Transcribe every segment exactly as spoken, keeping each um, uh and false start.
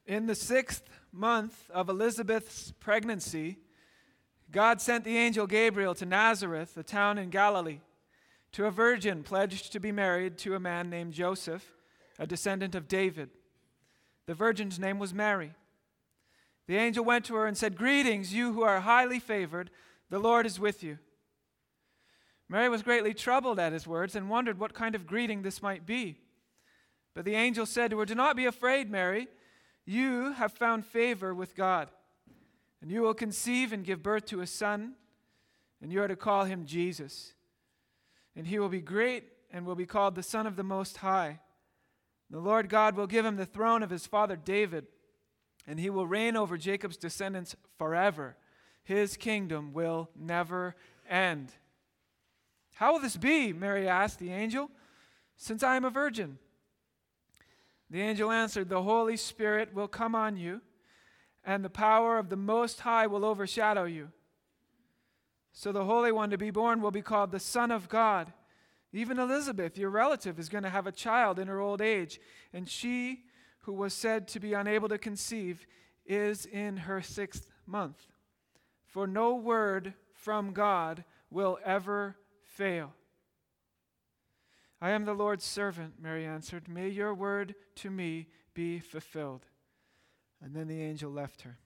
In the sixth month of Elizabeth's pregnancy, God sent the angel Gabriel to Nazareth, a town in Galilee, to a virgin pledged to be married to a man named Joseph, a descendant of David. The virgin's name was Mary. The angel went to her and said, "Greetings, you who are highly favored, the Lord is with you." Mary was greatly troubled at his words and wondered what kind of greeting this might be. But the angel said to her, "Do not be afraid, Mary. You have found favor with God, and you will conceive and give birth to a son, and you are to call him Jesus. And he will be great and will be called the Son of the Most High. The Lord God will give him the throne of his father David, and he will reign over Jacob's descendants forever. His kingdom will never end." "How will this be?" Mary asked the angel, "since I am a virgin?" The angel answered, "The Holy Spirit will come on you, and the power of the Most High will overshadow you. So the Holy One to be born will be called the Son of God. Even Elizabeth, your relative, is going to have a child in her old age, and she who was said to be unable to conceive is in her sixth month. For no word from God will ever fail." "I am the Lord's servant," Mary answered. "May your word to me be fulfilled." And then the angel left her.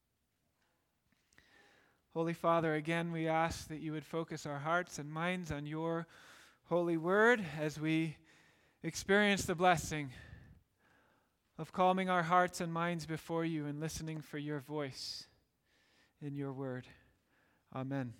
Holy Father, again we ask that you would focus our hearts and minds on your holy word as we experience the blessing of calming our hearts and minds before you and listening for your voice in your word. Amen.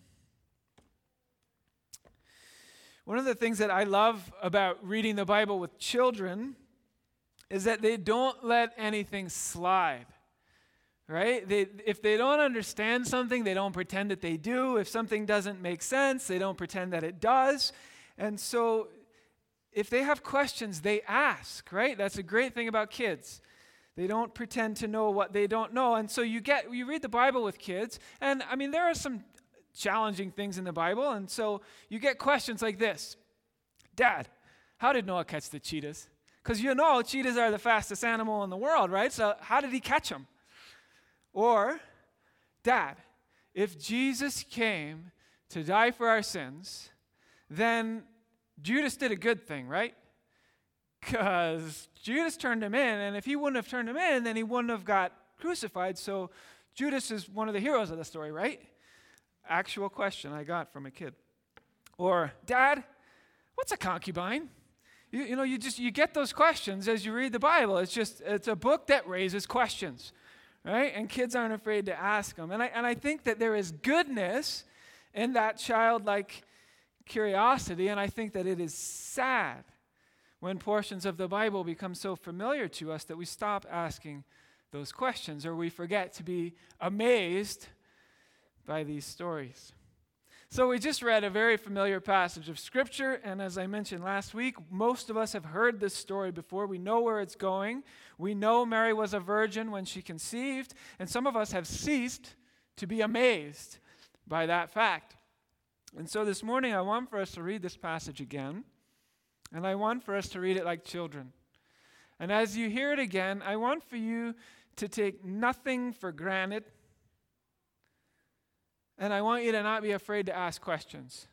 One of the things that I love about reading the Bible with children is that they don't let anything slide, right? They, if they don't understand something, they don't pretend that they do. If something doesn't make sense, they don't pretend that it does. And so if they have questions, they ask, right? That's a great thing about kids. They don't pretend to know what they don't know. And so you get you read the Bible with kids, and I mean, there are some challenging things in the Bible, and so you get questions like this. "Dad, how did Noah catch the cheetahs?" Because you know cheetahs are the fastest animal in the world, right? So how did he catch them? Or, "Dad, if Jesus came to die for our sins, then Judas did a good thing, right? Because Judas turned him in, and if he wouldn't have turned him in, then he wouldn't have got crucified, so Judas is one of the heroes of the story, right?" Actual question I got from a kid. Or, "Dad, what's a concubine?" You, you know, you just you get those questions as you read the Bible. It's just it's a book that raises questions, right? And kids aren't afraid to ask them. And I and I think that there is goodness in that childlike curiosity, and I think that it is sad when portions of the Bible become so familiar to us that we stop asking those questions, or we forget to be amazed by these stories. So we just read a very familiar passage of Scripture, and as I mentioned last week, most of us have heard this story before. We know where it's going. We know Mary was a virgin when she conceived, and some of us have ceased to be amazed by that fact. And so this morning I want for us to read this passage again, and I want for us to read it like children. And as you hear it again, I want for you to take nothing for granted. And I want you to not be afraid to ask questions.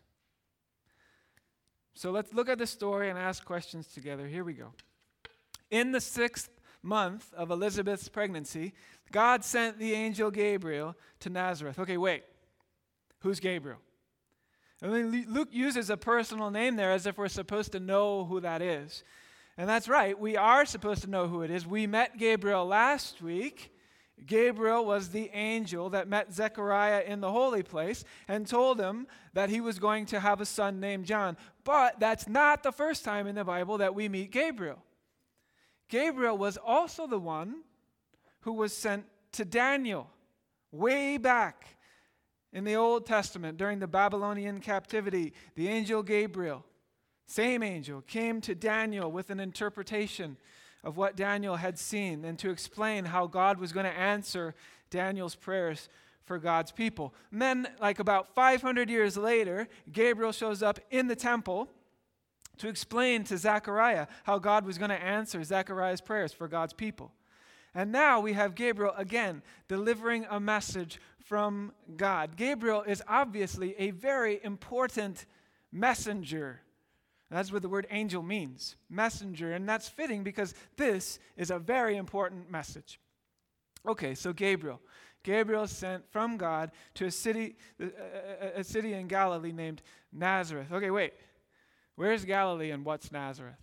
So let's look at the story and ask questions together. Here we go. In the sixth month of Elizabeth's pregnancy, God sent the angel Gabriel to Nazareth. Okay, wait. Who's Gabriel? I mean, Luke uses a personal name there as if we're supposed to know who that is. And that's right. We are supposed to know who it is. We met Gabriel last week. Gabriel was the angel that met Zechariah in the holy place and told him that he was going to have a son named John. But that's not the first time in the Bible that we meet Gabriel. Gabriel was also the one who was sent to Daniel way back in the Old Testament during the Babylonian captivity. The angel Gabriel, same angel, came to Daniel with an interpretation of what Daniel had seen and to explain how God was going to answer Daniel's prayers for God's people. And then, like about five hundred years later, Gabriel shows up in the temple to explain to Zechariah how God was going to answer Zechariah's prayers for God's people. And now we have Gabriel again delivering a message from God. Gabriel is obviously a very important messenger. That's what the word angel means, messenger. And that's fitting because this is a very important message. Okay, so Gabriel. Gabriel is sent from God to a city, a, a city in Galilee named Nazareth. Okay, wait. Where's Galilee and what's Nazareth?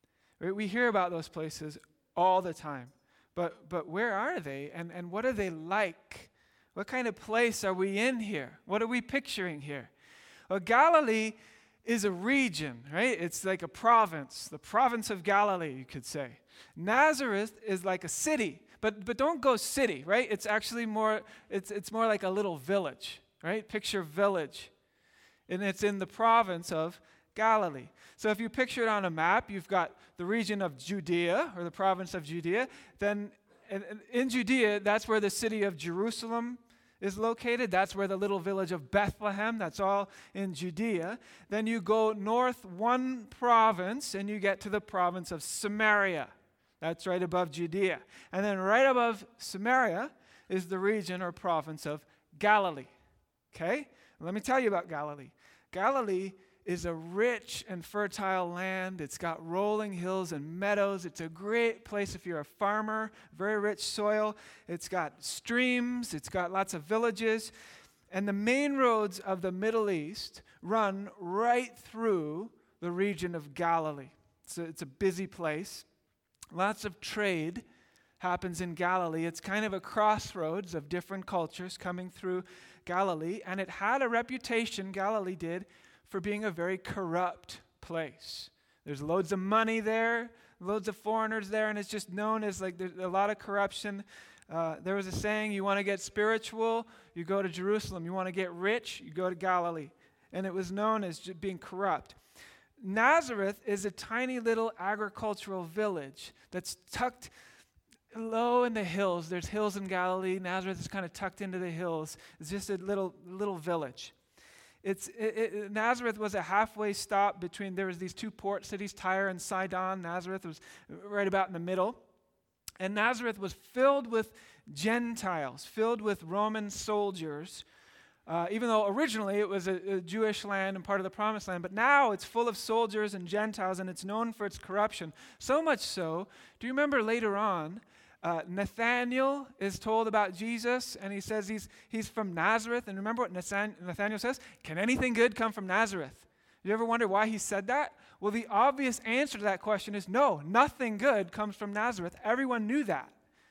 We hear about those places all the time. But but where are they and, and what are they like? What kind of place are we in here? What are we picturing here? Well, Galilee is a region, right? It's like a province, the province of Galilee, you could say. Nazareth is like a city, but but don't go city, right? It's actually more, it's it's more like a little village, right? Picture village. And it's in the province of Galilee. So if you picture it on a map, you've got the region of Judea, or the province of Judea. Then in, in Judea, that's where the city of Jerusalem is located. That's where the little village of Bethlehem, that's all in Judea. Then you go north one province, and you get to the province of Samaria. That's right above Judea. And then right above Samaria is the region or province of Galilee. Okay? Let me tell you about Galilee. Galilee is a rich and fertile land. It's got rolling hills and meadows. It's a great place if you're a farmer, very rich soil. It's got streams. It's got lots of villages. And the main roads of the Middle East run right through the region of Galilee. So it's a busy place. Lots of trade happens in Galilee. It's kind of a crossroads of different cultures coming through Galilee. And it had a reputation, Galilee did, for being a very corrupt place. There's loads of money there, loads of foreigners there, and it's just known as like there's a lot of corruption. Uh, there was a saying, you want to get spiritual, you go to Jerusalem. You want to get rich, you go to Galilee. And it was known as just being corrupt. Nazareth is a tiny little agricultural village that's tucked low in the hills. There's hills in Galilee. Nazareth is kind of tucked into the hills. It's just a little little village. It's it, it, Nazareth was a halfway stop between, there was these two port cities, Tyre and Sidon. Nazareth was right about in the middle. And Nazareth was filled with Gentiles, filled with Roman soldiers, uh, even though originally it was a, a Jewish land and part of the Promised Land. But now it's full of soldiers and Gentiles, and it's known for its corruption. So much so, do you remember later on, Uh, Nathanael is told about Jesus, and he says he's he's from Nazareth. And remember what Nathanael says? Can anything good come from Nazareth? You ever wonder why he said that? Well, the obvious answer to that question is no, nothing good comes from Nazareth. Everyone knew that.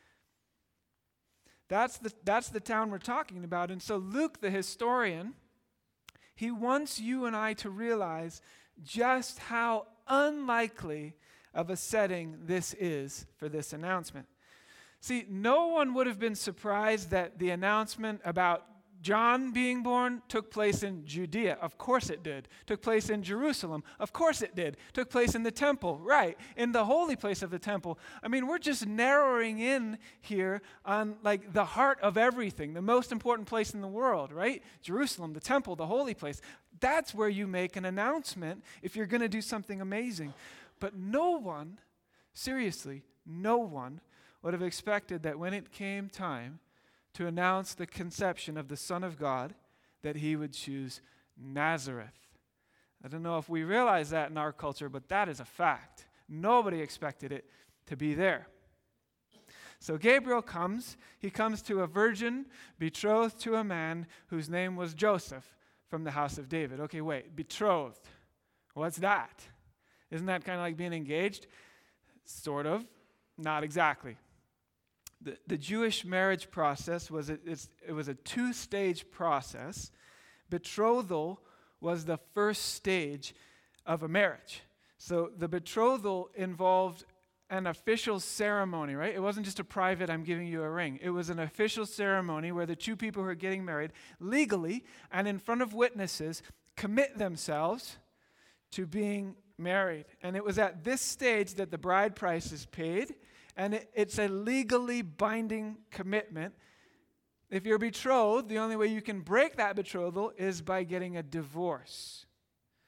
That's the, that's the town we're talking about. And so Luke, the historian, he wants you and I to realize just how unlikely of a setting this is for this announcement. See, no one would have been surprised that the announcement about John being born took place in Judea. Of course it did. Took place in Jerusalem. Of course it did. Took place in the temple. Right. In the holy place of the temple. I mean, we're just narrowing in here on like the heart of everything. The most important place in the world, right? Jerusalem, the temple, the holy place. That's where you make an announcement if you're going to do something amazing. But no one, seriously, no one would have expected that when it came time to announce the conception of the Son of God, that he would choose Nazareth. I don't know if we realize that in our culture, but that is a fact. Nobody expected it to be there. So Gabriel comes. He comes to a virgin betrothed to a man whose name was Joseph from the house of David. Okay, wait, betrothed. What's that? Isn't that kind of like being engaged? Sort of. Not exactly. The, the Jewish marriage process was a, it's, it was a two-stage process. Betrothal was the first stage of a marriage. So the betrothal involved an official ceremony, right? It wasn't just a private, I'm giving you a ring. It was an official ceremony where the two people who are getting married legally and in front of witnesses commit themselves to being married. And it was at this stage that the bride price is paid. And it, it's a legally binding commitment. If you're betrothed, the only way you can break that betrothal is by getting a divorce.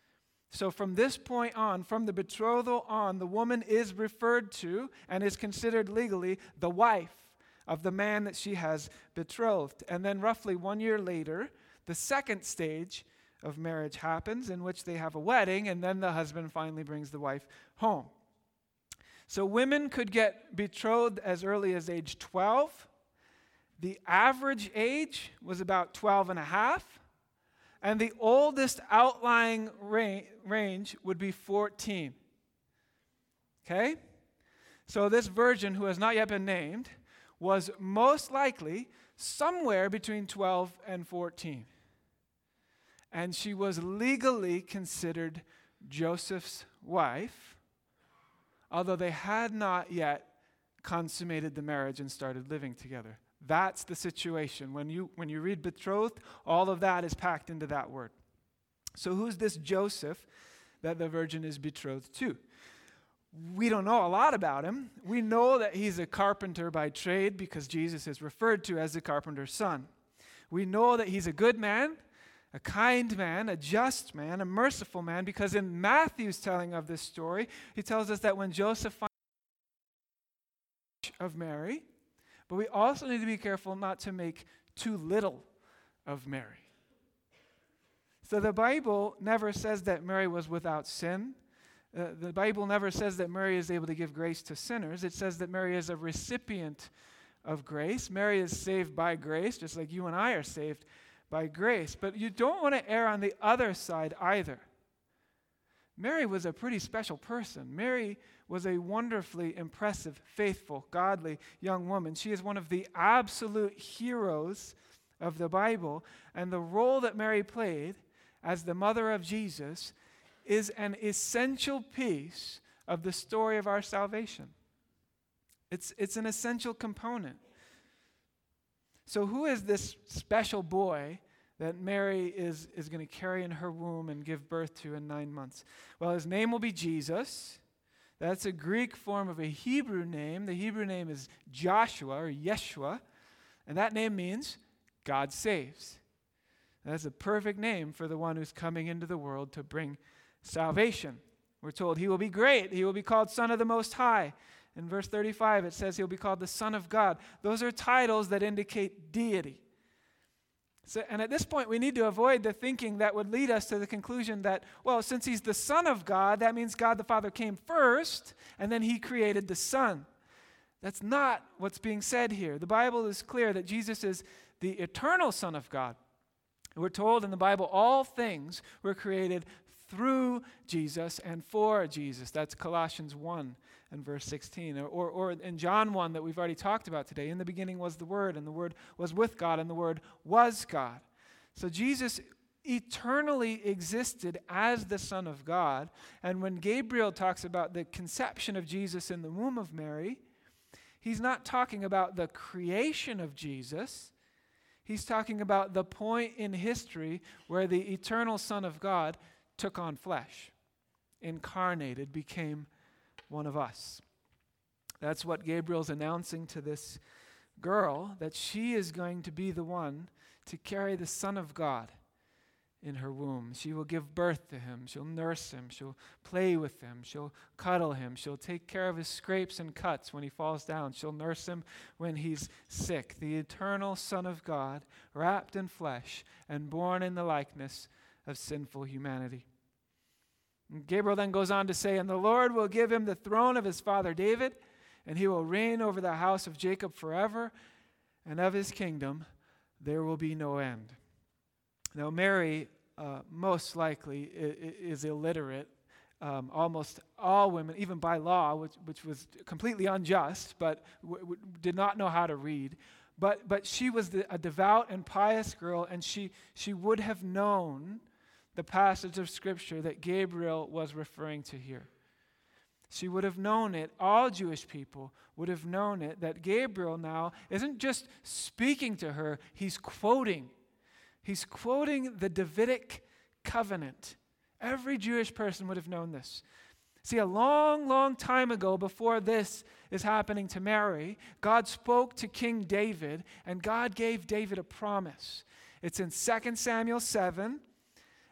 So from this point on, from the betrothal on, the woman is referred to and is considered legally the wife of the man that she has betrothed. And then roughly one year later, the second stage of marriage happens, in which they have a wedding, and then the husband finally brings the wife home. So women could get betrothed as early as age twelve. The average age was about twelve and a half. And the oldest outlying ra- range would be fourteen. Okay? So this virgin, who has not yet been named, was most likely somewhere between twelve and fourteen. And she was legally considered Joseph's wife, although they had not yet consummated the marriage and started living together. That's the situation. When you when you read betrothed, all of that is packed into that word. So who's this Joseph that the virgin is betrothed to? We don't know a lot about him. We know that he's a carpenter by trade because Jesus is referred to as the carpenter's son. We know that he's a good man, a kind man, a just man, a merciful man, because in Matthew's telling of this story, he tells us that when Joseph finds of Mary, but we also need to be careful not to make too little of Mary. So the Bible never says that Mary was without sin. Uh, the Bible never says that Mary is able to give grace to sinners. It says that Mary is a recipient of grace. Mary is saved by grace, just like you and I are saved by grace. But you don't want to err on the other side either. Mary was a pretty special person. Mary was a wonderfully impressive, faithful, godly young woman. She is one of the absolute heroes of the Bible, and the role that Mary played as the mother of Jesus is an essential piece of the story of our salvation. It's, it's an essential component. So who is this special boy that Mary is, is going to carry in her womb and give birth to in nine months? Well, his name will be Jesus. That's a Greek form of a Hebrew name. The Hebrew name is Joshua or Yeshua, and that name means God saves. That's a perfect name for the one who's coming into the world to bring salvation. We're told he will be great. He will be called Son of the Most High. In verse thirty-five, it says he'll be called the Son of God. Those are titles that indicate deity. So, and at this point, we need to avoid the thinking that would lead us to the conclusion that, well, since he's the Son of God, that means God the Father came first, and then he created the Son. That's not what's being said here. The Bible is clear that Jesus is the eternal Son of God. We're told in the Bible all things were created through Jesus and for Jesus. That's Colossians one and verse sixteen. Or, or, or in John one that we've already talked about today, in the beginning was the Word, and the Word was with God, and the Word was God. So Jesus eternally existed as the Son of God. And when Gabriel talks about the conception of Jesus in the womb of Mary, he's not talking about the creation of Jesus. He's talking about the point in history where the eternal Son of God took on flesh, incarnated, became one of us. That's what Gabriel's announcing to this girl, that she is going to be the one to carry the Son of God in her womb. She will give birth to him. She'll nurse him. She'll play with him. She'll cuddle him. She'll take care of his scrapes and cuts when he falls down. She'll nurse him when he's sick. The eternal Son of God, wrapped in flesh and born in the likeness of sinful humanity. And Gabriel then goes on to say, and the Lord will give him the throne of his father David, and he will reign over the house of Jacob forever, and of his kingdom there will be no end. Now, Mary, uh, most likely, is illiterate. Um, almost all women, even by law, which, which was completely unjust, but w- w- did not know how to read. But but she was the, a devout and pious girl, and she she would have known the passage of Scripture that Gabriel was referring to here. She would have known it. All Jewish people would have known it, that Gabriel now isn't just speaking to her, he's quoting. He's quoting the Davidic covenant. Every Jewish person would have known this. See, a long, long time ago, before this is happening to Mary, God spoke to King David, and God gave David a promise. It's in Second Samuel seven,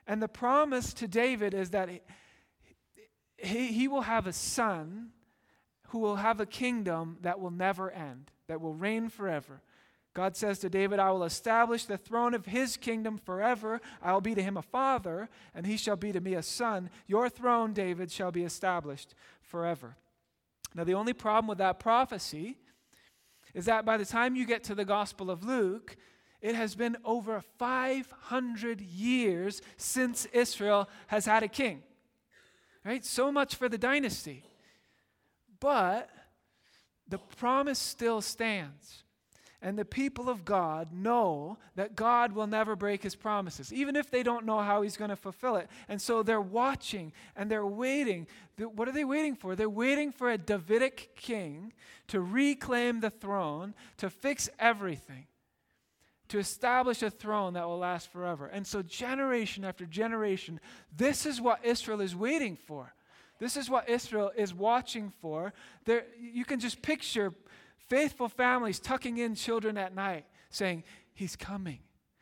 And the promise to David is that he, he, he will have a son who will have a kingdom that will never end, that will reign forever. God says to David, I will establish the throne of his kingdom forever. I will be to him a father, and he shall be to me a son. Your throne, David, shall be established forever. Now, the only problem with that prophecy is that by the time you get to the Gospel of Luke, it has been over five hundred years since Israel has had a king. Right? So much for the dynasty. But the promise still stands. And the people of God know that God will never break his promises, even if they don't know how he's going to fulfill it. And so they're watching and they're waiting. What are they waiting for? They're waiting for a Davidic king to reclaim the throne, to fix everything, to establish a throne that will last forever. And so generation after generation, this is what Israel is waiting for. This is what Israel is watching for. There, you can just picture faithful families tucking in children at night, saying, he's coming.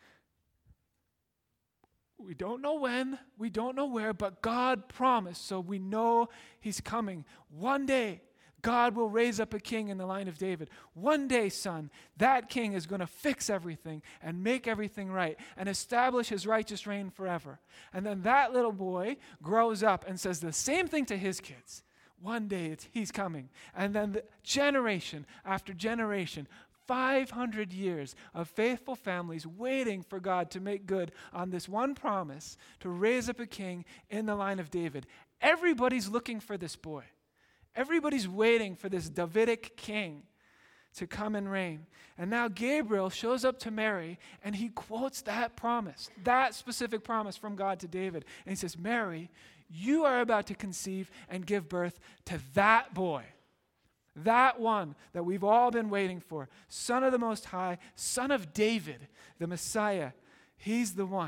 We don't know when, we don't know where, but God promised, so we know he's coming. One day, God will raise up a king in the line of David. One day, son, that king is going to fix everything and make everything right and establish his righteous reign forever. And then that little boy grows up and says the same thing to his kids. One day it's, he's coming. And then the generation after generation, five hundred years of faithful families waiting for God to make good on this one promise to raise up a king in the line of David. Everybody's looking for this boy. Everybody's waiting for this Davidic king to come and reign. And now Gabriel shows up to Mary and he quotes that promise, that specific promise from God to David. And he says, Mary, you are about to conceive and give birth to that boy, that one that we've all been waiting for, Son of the Most High, Son of David, the Messiah. He's the one.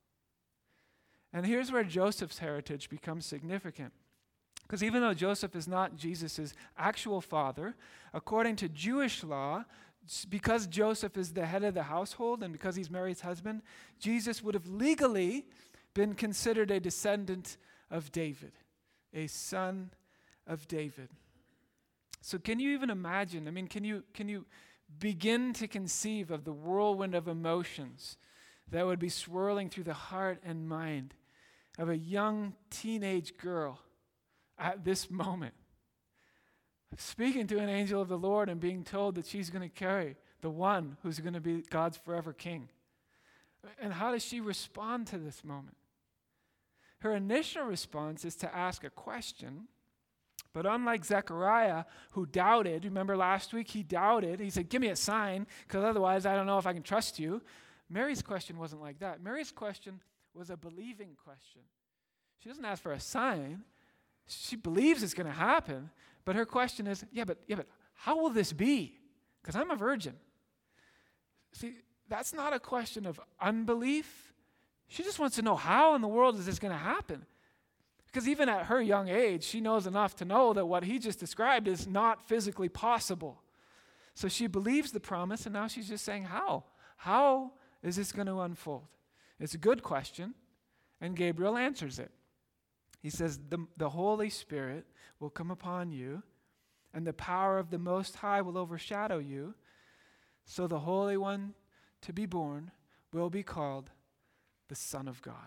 And here's where Joseph's heritage becomes significant. Because even though Joseph is not Jesus' actual father, according to Jewish law, because Joseph is the head of the household and because he's Mary's husband, Jesus would have legally been considered a descendant of David, a son of David. So can you even imagine, I mean, can you can you begin to conceive of the whirlwind of emotions that would be swirling through the heart and mind of a young teenage girl at this moment, speaking to an angel of the Lord and being told that she's going to carry the one who's going to be God's forever king? And how does she respond to this moment? Her initial response is to ask a question, but unlike Zechariah, who doubted, remember last week, he doubted. He said, give me a sign, because otherwise I don't know if I can trust you. Mary's question wasn't like that. Mary's question was a believing question. She doesn't ask for a sign. She believes it's going to happen, but her question is, yeah, but yeah, but how will this be? Because I'm a virgin. See, that's not a question of unbelief. She just wants to know, how in the world is this going to happen? Because even at her young age, she knows enough to know that what he just described is not physically possible. So she believes the promise, and now she's just saying, how? How is this going to unfold? It's a good question, and Gabriel answers it. He says, the, the Holy Spirit will come upon you, and the power of the Most High will overshadow you. So the Holy One to be born will be called the Son of God.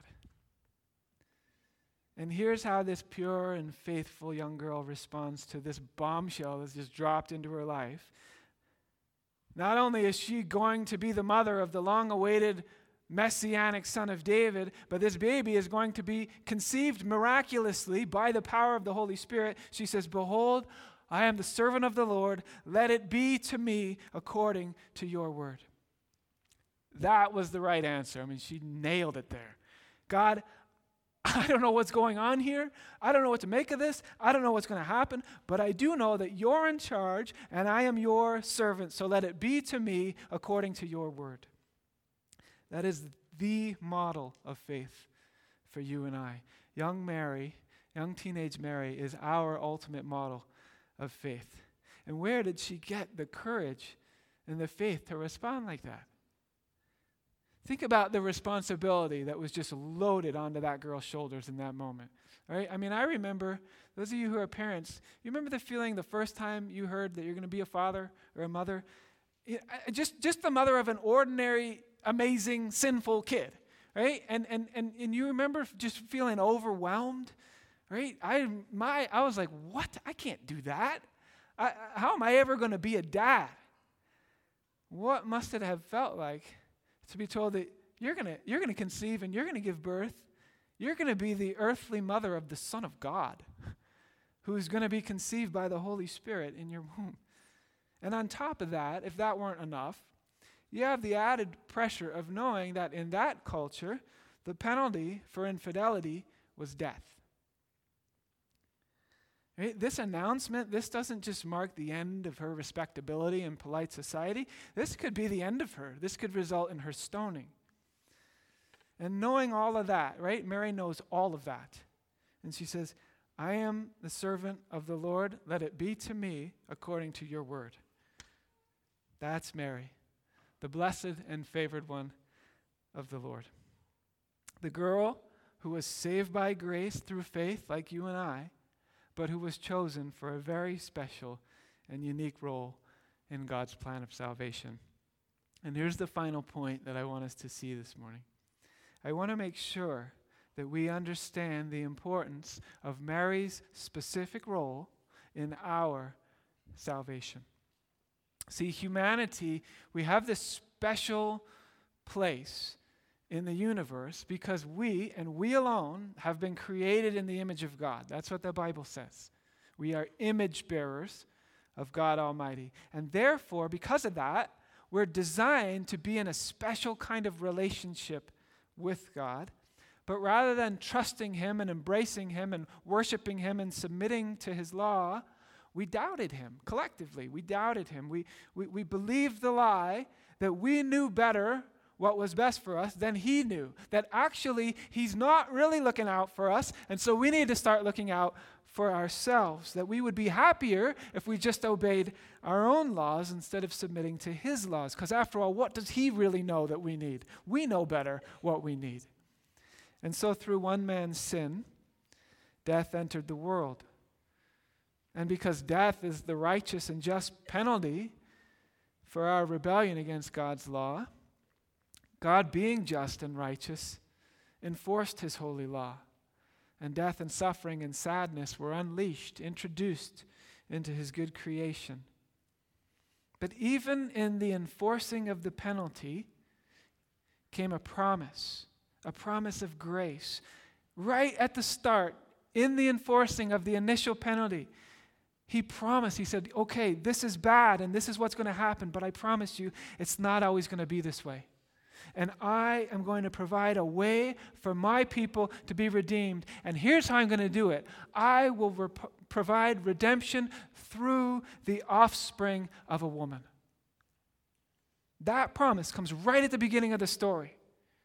And here's how this pure and faithful young girl responds to this bombshell that's just dropped into her life. Not only is she going to be the mother of the long-awaited Messianic Son of David, but this baby is going to be conceived miraculously by the power of the Holy Spirit. She says, behold, I am the servant of the Lord. Let it be to me according to your word. That was the right answer. I mean, she nailed it there. God, I don't know what's going on here. I don't know what to make of this. I don't know what's going to happen, but I do know that you're in charge and I am your servant, so let it be to me according to your word. That is the model of faith for you and I. Young Mary, young teenage Mary, is our ultimate model of faith. And where did she get the courage and the faith to respond like that? Think about the responsibility that was just loaded onto that girl's shoulders in that moment. Right? I mean, I remember, those of you who are parents, you remember the feeling the first time you heard that you're going to be a father or a mother? Just, just the mother of an ordinary, amazing, sinful kid, right? And and and and you remember just feeling overwhelmed, right? I my I was like, what? I can't do that. I, how am I ever going to be a dad? What must it have felt like to be told that you're gonna you're gonna conceive and you're gonna give birth? You're going to be the earthly mother of the Son of God, who is going to be conceived by the Holy Spirit in your womb. And on top of that, if that weren't enough, you have the added pressure of knowing that in that culture, the penalty for infidelity was death. Right? This announcement, this doesn't just mark the end of her respectability in polite society. This could be the end of her. This could result in her stoning. And knowing all of that, right? Mary knows all of that. And she says, I am the servant of the Lord. Let it be to me according to your word. That's Mary, the blessed and favored one of the Lord. The girl who was saved by grace through faith like you and I, but who was chosen for a very special and unique role in God's plan of salvation. And here's the final point that I want us to see this morning. I want to make sure that we understand the importance of Mary's specific role in our salvation. See, humanity, we have this special place in the universe because we, and we alone, have been created in the image of God. That's what the Bible says. We are image bearers of God Almighty. And therefore, because of that, we're designed to be in a special kind of relationship with God, but rather than trusting him and embracing him and worshiping him and submitting to his law, we doubted him collectively. We doubted him. We, we, we believed the lie that we knew better what was best for us than he knew, that actually he's not really looking out for us, and so we need to start looking out for ourselves, that we would be happier if we just obeyed our own laws instead of submitting to his laws. Because after all, what does he really know that we need? We know better what we need. And so through one man's sin, death entered the world. And because death is the righteous and just penalty for our rebellion against God's law, God, being just and righteous, enforced his holy law. And death and suffering and sadness were unleashed, introduced into his good creation. But even in the enforcing of the penalty came a promise, a promise of grace. Right at the start, in the enforcing of the initial penalty, he promised, he said, okay, this is bad and this is what's going to happen, but I promise you it's not always going to be this way. And I am going to provide a way for my people to be redeemed. And here's how I'm going to do it. I will rep- provide redemption through the offspring of a woman. That promise comes right at the beginning of the story.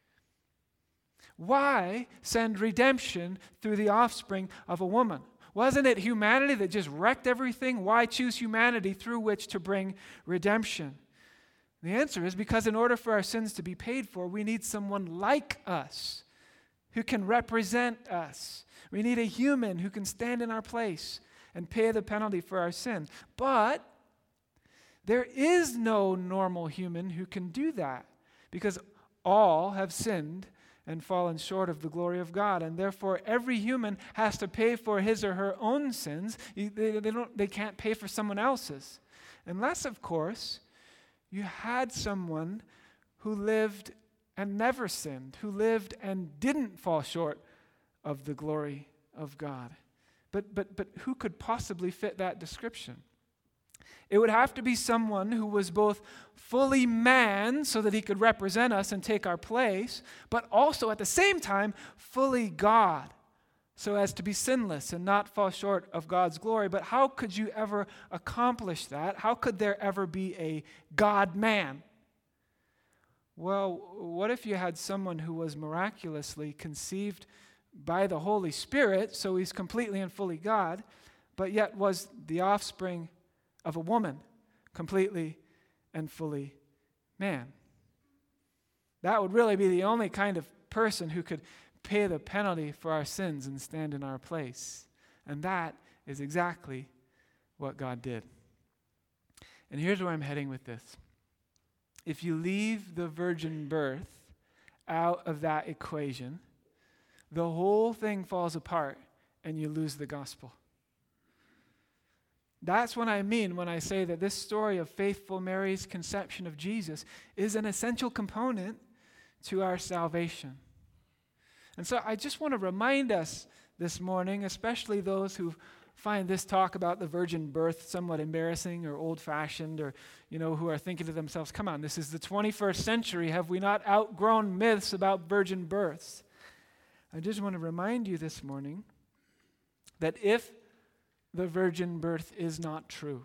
Why send redemption through the offspring of a woman? Wasn't it humanity that just wrecked everything? Why choose humanity through which to bring redemption? The answer is because in order for our sins to be paid for, we need someone like us who can represent us. We need a human who can stand in our place and pay the penalty for our sin. But there is no normal human who can do that because all have sinned and fallen short of the glory of God. And therefore, every human has to pay for his or her own sins. They, they, don't, they can't pay for someone else's. Unless, of course, you had someone who lived and never sinned, who lived and didn't fall short of the glory of God. But, but, but who could possibly fit that description? It would have to be someone who was both fully man so that he could represent us and take our place, but also at the same time fully God so as to be sinless and not fall short of God's glory. But how could you ever accomplish that? How could there ever be a God-man? Well, what if you had someone who was miraculously conceived by the Holy Spirit, so he's completely and fully God, but yet was the offspring of a woman, completely and fully man? That would really be the only kind of person who could pay the penalty for our sins and stand in our place. And that is exactly what God did. And here's where I'm heading with this. If you leave the virgin birth out of that equation, the whole thing falls apart and you lose the gospel. That's what I mean when I say that this story of faithful Mary's conception of Jesus is an essential component to our salvation. And so I just want to remind us this morning, especially those who find this talk about the virgin birth somewhat embarrassing or old-fashioned, or, you know, who are thinking to themselves, come on, this is the twenty-first century. Have we not outgrown myths about virgin births? I just want to remind you this morning that if the virgin birth is not true,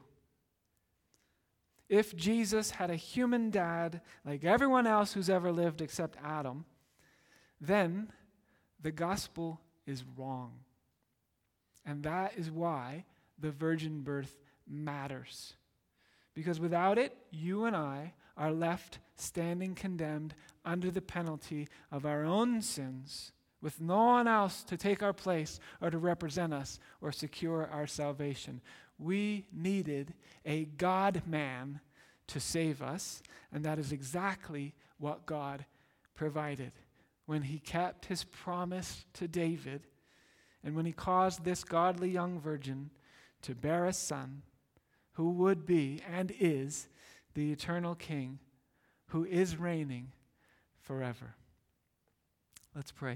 if Jesus had a human dad like everyone else who's ever lived except Adam, then the gospel is wrong. And that is why the virgin birth matters. Because without it, you and I are left standing condemned under the penalty of our own sins, with no one else to take our place or to represent us or secure our salvation. We needed a God-man to save us, and that is exactly what God provided when he kept his promise to David, and when he caused this godly young virgin to bear a son who would be and is the eternal King who is reigning forever. Let's pray.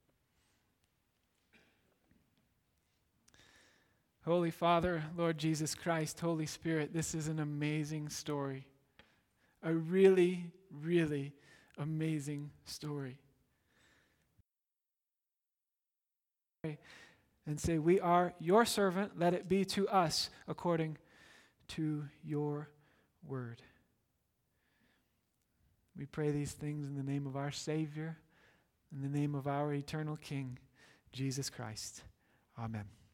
Holy Father, Lord Jesus Christ, Holy Spirit, this is an amazing story. A really, really amazing story. And say, we are your servant, let it be to us according to your word. We pray these things in the name of our Savior, in the name of our eternal King, Jesus Christ. Amen.